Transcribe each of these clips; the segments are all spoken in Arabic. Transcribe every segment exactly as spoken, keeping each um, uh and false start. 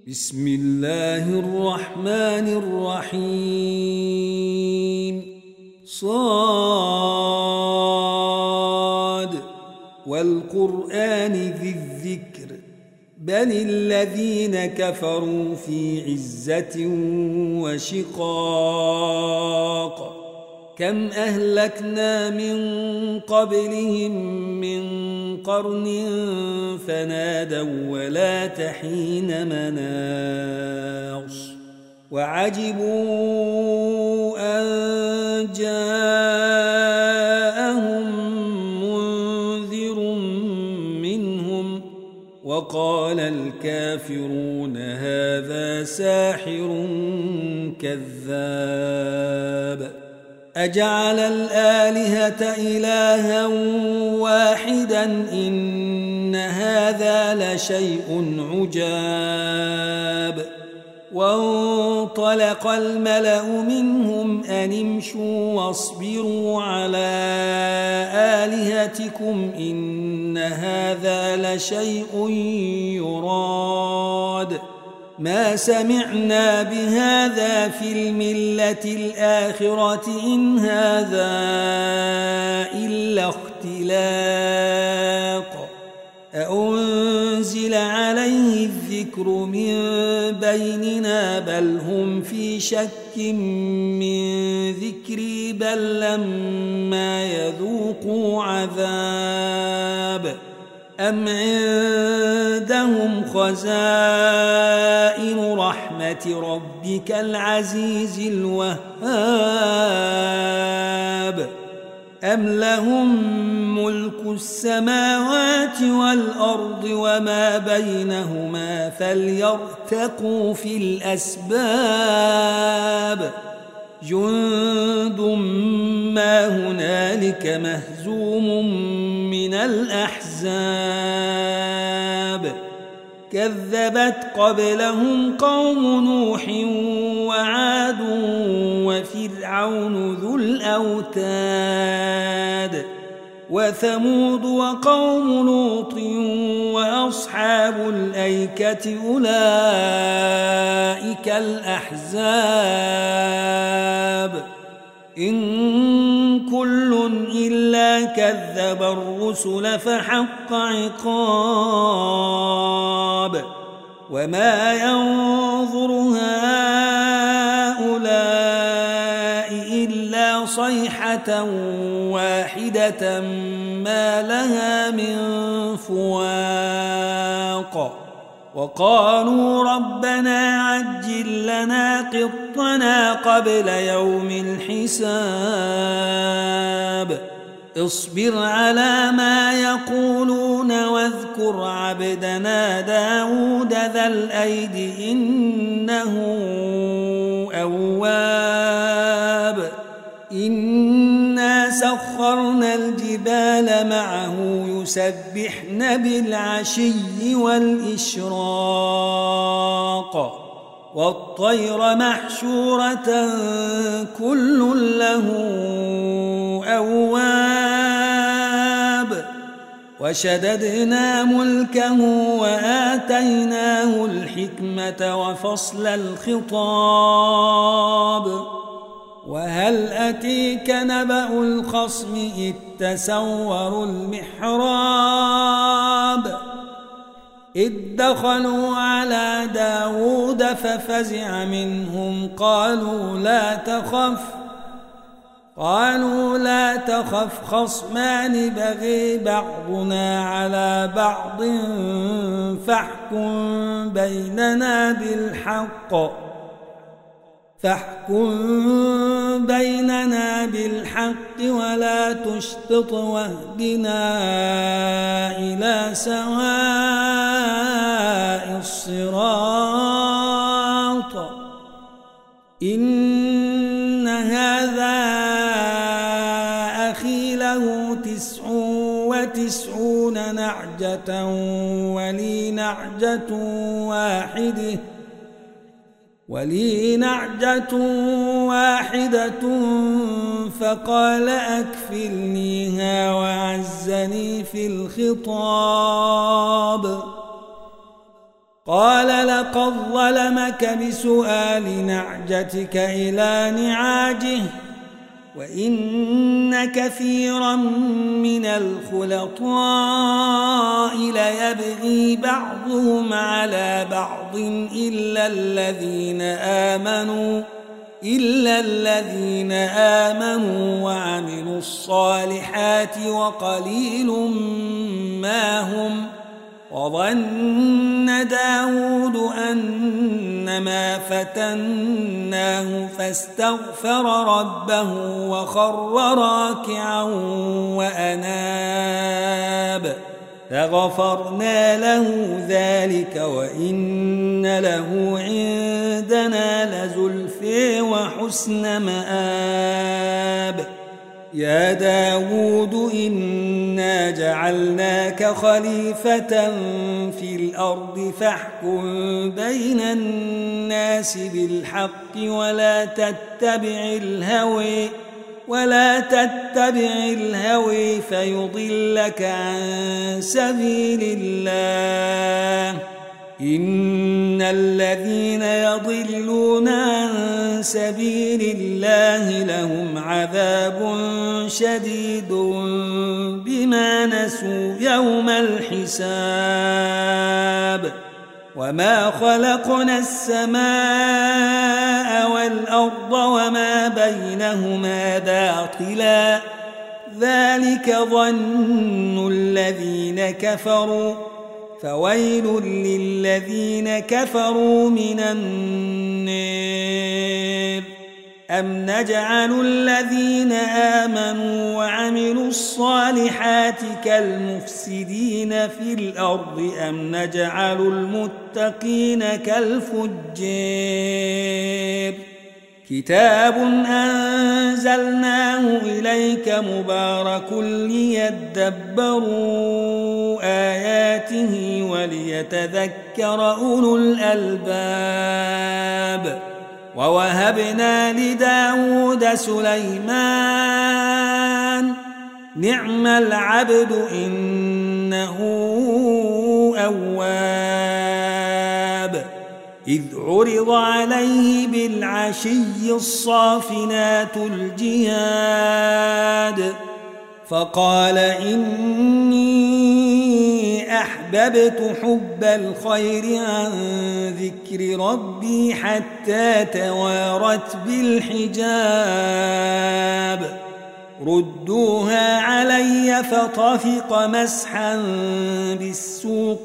بسم الله الرحمن الرحيم صاد والقرآن ذي الذكر بل الذين كفروا في عزة وشقاق كم أهلكنا من قبلهم من قرن فنادوا ولا تحين مناص وعجبوا أن جاءهم منذر منهم وقال الكافرون هذا ساحر كذاب أجعل الآلهة إلها واحدا إن هذا لشيء عجاب وانطلق الملأ منهم أن امشوا واصبروا على آلهتكم إن هذا لشيء يراد ما سمعنا بهذا في الملة الآخرة إن هذا إلا اختلاق أأنزل عليه الذكر من بيننا بل هم في شك من ذكري بل لما يذوقوا عذاب أم عندهم خزائن رحمة ربك العزيز الوهاب أم لهم ملك السماوات والأرض وما بينهما فليرتقوا في الأسباب جند ما هنالك مهزوم من الأحزاب كذبت قبلهم قوم نوح وعاد وفرعون ذو الأوتاد وثمود وقوم لوط وأصحاب الأيكة أولئك الأحزاب إن كل إلا كذب الرسل فحق عقاب وما ينظر هؤلاء إلا صيحة واحدة ما لها من فواق وقالوا ربنا عجل لنا قطنا قبل يوم الحساب اصبر على ما يقولون واذكر عبدنا داود ذا الأيد إنه أواب إنا سخرنا الجبال معه يسبحن بالعشي والإشراق والطير محشورة كل له أواب وشددنا ملكه وآتيناه الحكمة وفصل الخطاب وهل أتيك نبأ الخصم إذ تسوروا المحراب إذ دخلوا على داود ففزع منهم قالوا لا تخف قالوا لا تخف خصمان بغي بعضنا على بعض فاحكم بيننا بالحق فاحكم بيننا بالحق ولا تشطط واهدنا إلى سواء الصراط إن هذا أخي له تسع وتسعون نعجة ولي نعجة واحدة ولي نعجة واحدة فقال أكفلنيها وعزني في الخطاب قال لقد ظلمك بسؤال نعجتك إلى نعاجه وإن كثيرا من الخلطاء ليبغي بعضهم على بعض إلا الذين آمنوا إلا الذين آمنوا وعملوا الصالحات وقليل ما هم وظن داود أنما فتناه فاستغفر ربه وخر راكعا وأناب فغفرنا له ذلك وإن له عندنا لزلفى وحسن مآب يا داود إنا جعلناك خليفة في الأرض فاحكم بين الناس بالحق ولا تتبع الهوى ولا تتبع الهوى فيضلك عن سبيل الله إن الذين يضلون عن سبيل الله لهم عذاب شديد بما نسوا يوم الحساب وما خلقنا السماء والأرض وما بينهما باطلا ذلك ظن الذين كفروا فويل للذين كفروا من النار أم نجعل الذين آمنوا وعملوا الصالحات كالمفسدين في الأرض أم نجعل المتقين كالفجار كتاب أنزلناه إليك مبارك ليدبروا آياته وليتذكر أولو الألباب ووهبنا لداود سليمان نعم العبد إنه أواب إذ عرض عليه بالعشي الصافنات الجياد فقال إني أحببت حب الخير عن ذكر ربي حتى توارت بالحجاب ردوها علي فطفق مسحا بالسوق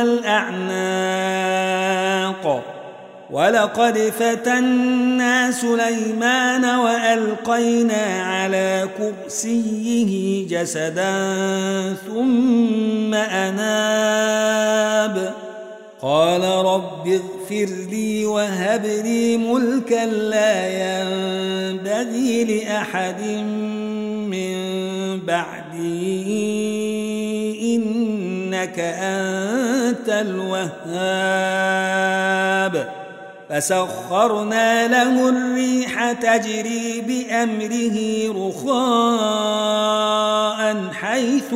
والأعناق ولقد فتنا سليمان وألقينا على كرسيه جسدا ثم أناب قال رب اغفر لي وهب لي ملكا لا ينبغي لأحد من بعدي إنك أنت الوهاب فسخرنا له الريح تجري بأمره رخاء حيث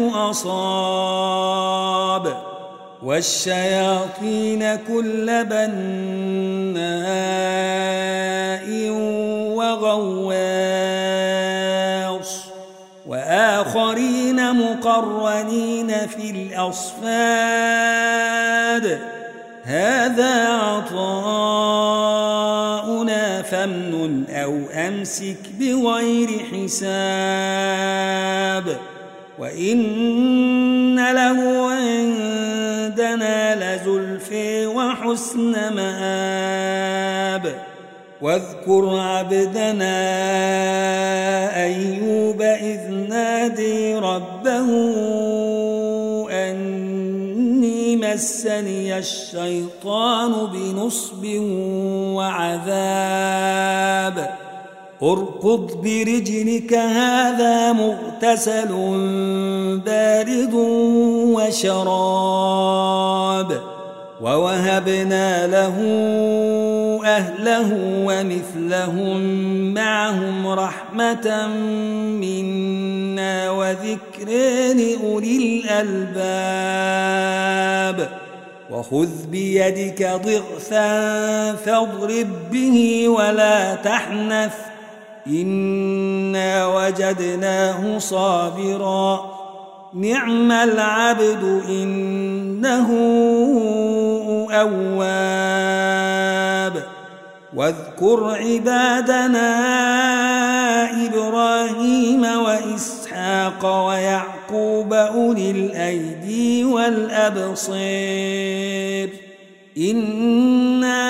أصاب والشياطين كل بناء وغواص وآخرين مقرنين في الأصفاد هذا عطاؤنا فامنن أو أمسك بغير حساب وإن له عندنا لزلفى وحسن مآب واذكر عبدنا أيوب إذ نادي ربه أني مسني الشيطان بنصب وعذاب اركض برجلك هذا مغتسل بارد وشراب ووهبنا له أهله ومثلهم معهم رحمة منا وذكر لأولي الألباب وخذ بيدك ضغثا فاضرب به ولا تحنث إنا وجدناه صابرا نعم العبد إنه أواب واذكر عبادنا إبراهيم وإسحاق ويعقوب أولي الأيدي والأبصير إنا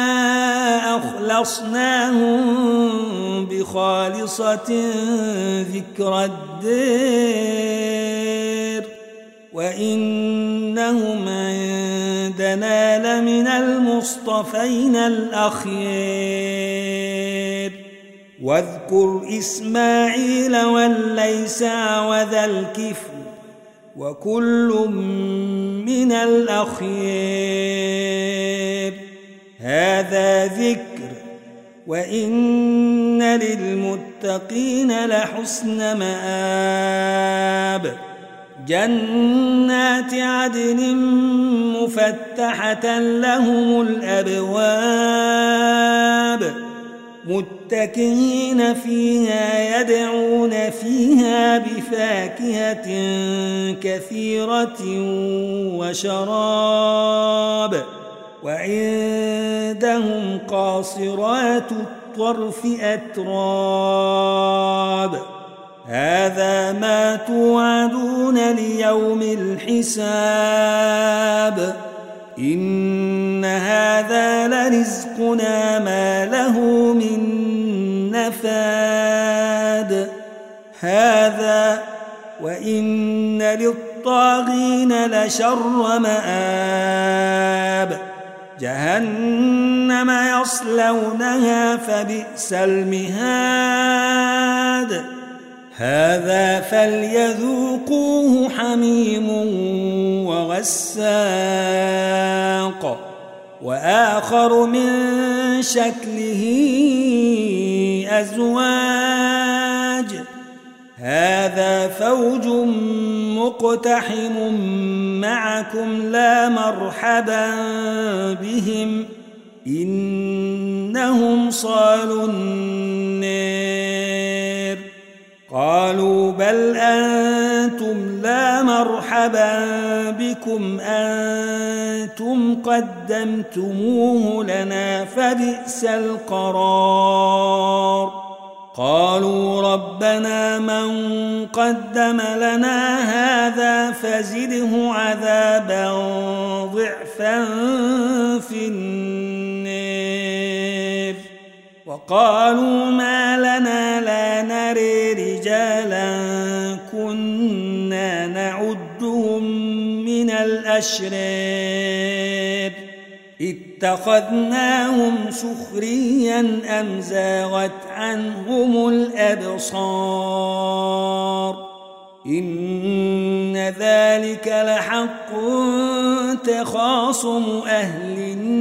أخلصناهم بخالصة ذكر الدير وإنهم عندنا لمن المصطفين الأخيار واذكر إسماعيل واليسع وذا الكفل وكل من الأخيار هذا ذكر وإن للمتقين لحسن مآب جنات عدن مفتحة لهم الأبواب متكئين فيها يدعون فيها بفاكهة كثيرة وشراب وعندهم قاصرات الطرف أتراب هذا ما توعدون ليوم الحساب إن هذا لرزقنا ما له من نفاد هذا وإن للطاغين لشر مآب جهنم يصلونها فبئس المهاد هذا فليذوقوه حميم وغساق وآخر من شكله أزواج هذا فوج مقتحم معكم لا مرحبا بهم إنهم صالوا النار قالوا بل أنتم لا مرحبا بكم أنتم قدمتموه لنا فبئس القرار قالوا ربنا من قدم لنا هذا فزده عذابا ضعفا في النار وقالوا ما لنا لا نري رجالا كنا نعدهم من الأشرار اتخذناهم سخريا أم زاغت عنهم الأبصار إن ذلك لحق تخاصم أهل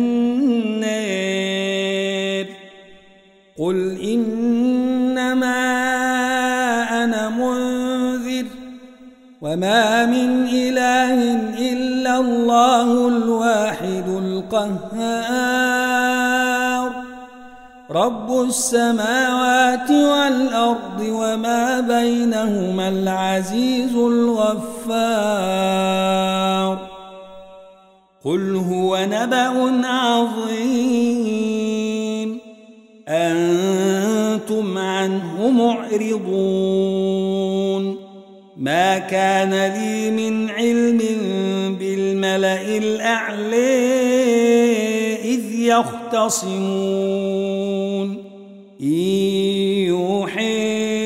النار قل إنما أنا منذر وما من إله إلا الله الواحد القهار رب السماوات والأرض وما بينهما العزيز الغفار قل هو نبأ عظيم أنتم عنه معرضون ما كان لي من علم بالملأ الأعلى إذ يختصمون إن يوحي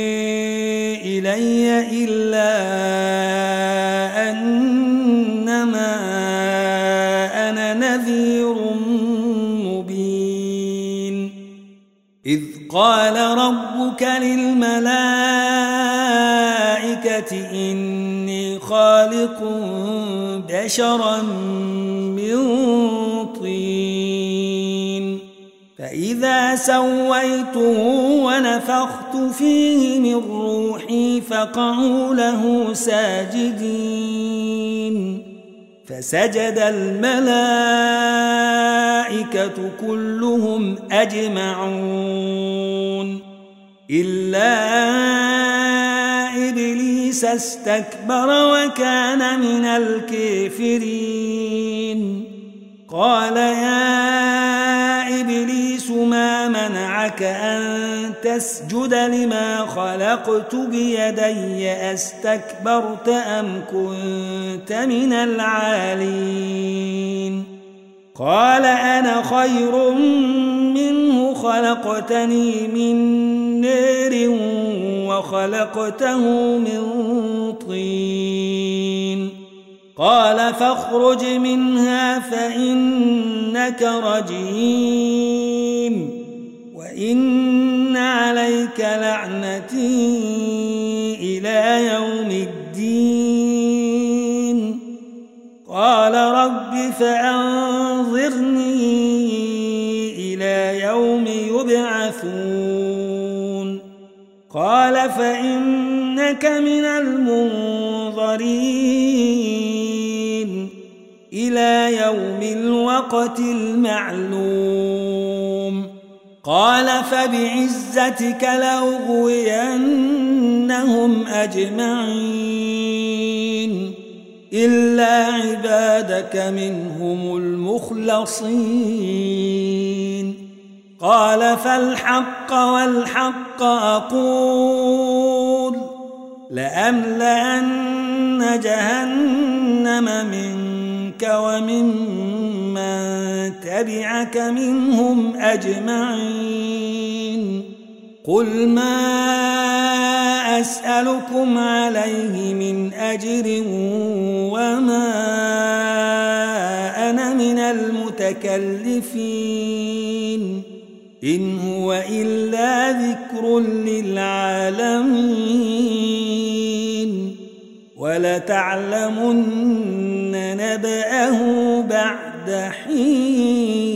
إلي إلا أنما أنا نذير مبين إذ قال ربك للملائكة إني خالق بشرا من طين فإذا سويته ونفخت فيه من روحي فقعوا له ساجدين فسجد الملائكة كلهم أجمعون إلا إبليس استكبر وكان من الكافرين قال يا إبليس ما منعك أن تسجد لما خلقت بيدي أستكبرت أم كنت من العالين قال أنا خير منه خلقتني من نار وخلقته من طين قال فاخرج منها فإنك رجيم وإن عليك لعنتي إلى يوم الدين قال رب فأنظرني إلى يوم يبعثون قال فإنك من المنظرين إلى يوم الوقت المعلوم قال فبعزتك لأغوينهم أجمعين إلا عبادك منهم المخلصين قال فالحق والحق أقول لأملأن جهنم منك وممن تبعك منهم أجمعين قل ما أسألكم عليه من أجر وما أنا من المتكلفين إن هو إلا ذكر للعالمين ولتعلمن نبأه بعد حين